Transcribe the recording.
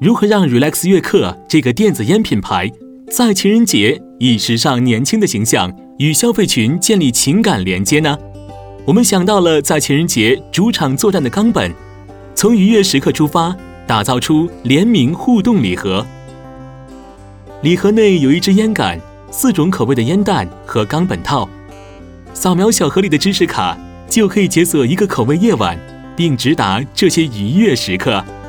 如何让 Relax 悦客这个电子烟品牌在情人节以时尚年轻的形象与消费群建立情感连接呢？我们想到了在情人节主场作战的冈本，从愉悦时刻出发，打造出联名互动礼盒。礼盒内有一支烟杆、4种口味的烟弹和冈本套，扫描小盒里的知识卡就可以解锁一个口味夜晚，并直达这些愉悦时刻。